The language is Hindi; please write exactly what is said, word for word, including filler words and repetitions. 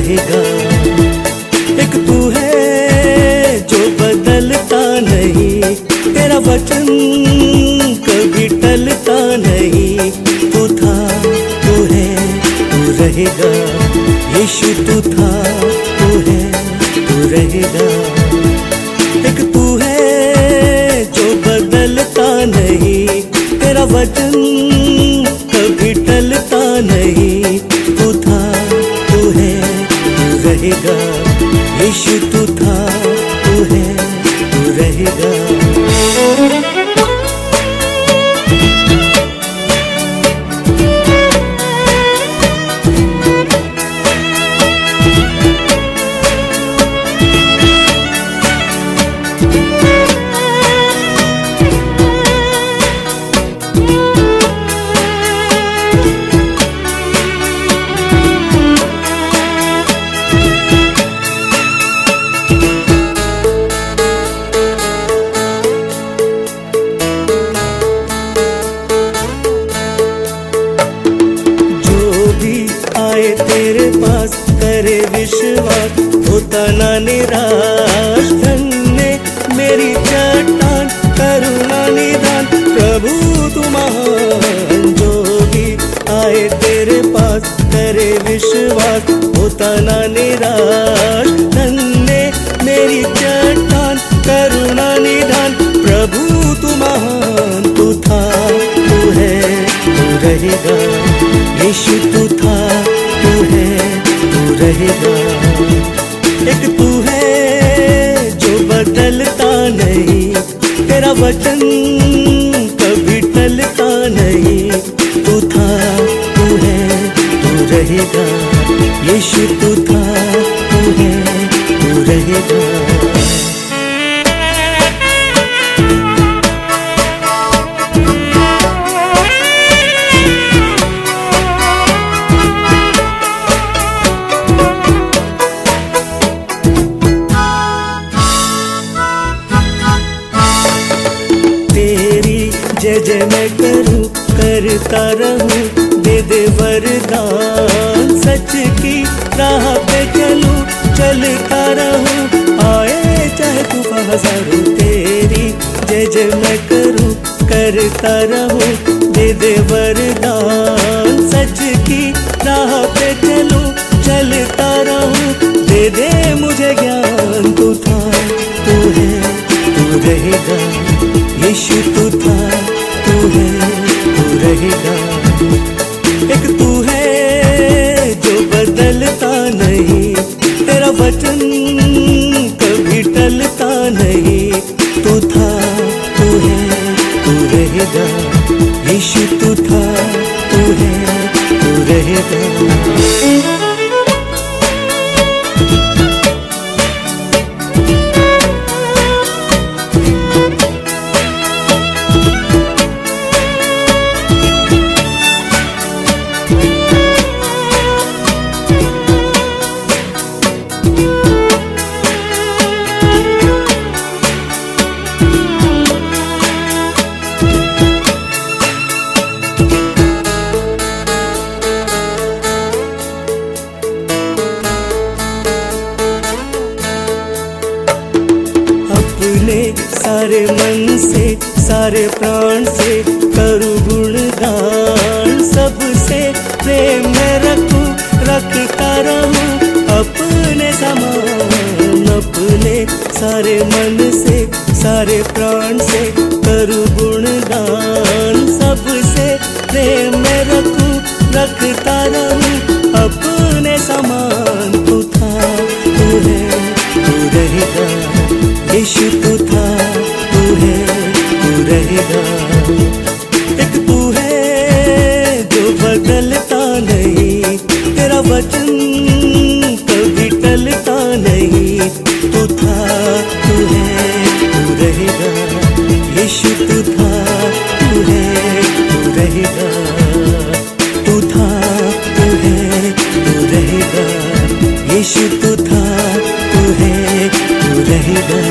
रहेगा। एक तू है जो बदलता नहीं, तेरा वचन कभी टलता नहीं। तू था, तू है, तू रहेगा। यीशु तू था, तू है, तू रहेगा। एक तू है जो बदलता नहीं, तेरा वचन कभी टलता नहीं। तू था, तू है, तू रहेगा। यीशु तू था, तू है, तू रहेगा। तेरे पास करे विश्वास, होता ना निराश। धन्य मेरी चट्टान, करुणा निदान, प्रभु तू महान। जो भी आए तेरे पास करे विश्वास, होता ना निराश। धन्य मेरी चट्टान, करुणा निदान, प्रभु तू महान। तू था, तू है, तू रहेगा। यीशु तू था, तू है, तू रहेगा। एक तू है जो बदलता नहीं, तेरा वचन कभी टलता नहीं। तू था, तू है, तू रहेगा। यीशु तू था, तू है, तू रहेगा। जय जय मैं करूं, करता रहूं, दे दे वरदान। सच की राह पे चलूं, चलता रहूं, आए चाहे तूफान हजारों। तेरी जय जय मैं करूं, करता रहूं, दे दे वरदान। सच की राह पे चलूं, चलता रहूं, दे दे मुझे ज्ञान। तू था, तू है, तू रहेगा। यीशु तू था, तू है, तू रहेगा। एक तू है जो बदलता नहीं, तेरा वचन कभी टलता नहीं। तू था, तू है, तू रहेगा। यीशु तू था, तू है, तू रहेगा। सारे मन से, सारे प्राण से करूं गुणगान। सबसे प्रेम में रखूं, रखता रहूं अपने समान। अपने सारे मन से, सारे प्राण से करूं गुणगान। सबसे प्रेम में रखूं, रखता रहूं अपने समान। तू था, तू है, तू रहेगा। यीशु तू था, तू है, तू रहेगा। एक तू है जो बदलता नहीं, तेरा वचन कभी टलता नहीं। तू था, तू है, तू रहेगा। यीशु तू था, तू है, तू रहेगा। तू था, तू है, तू रहेगा। यीशु तू था, तू है, तू रहेगा।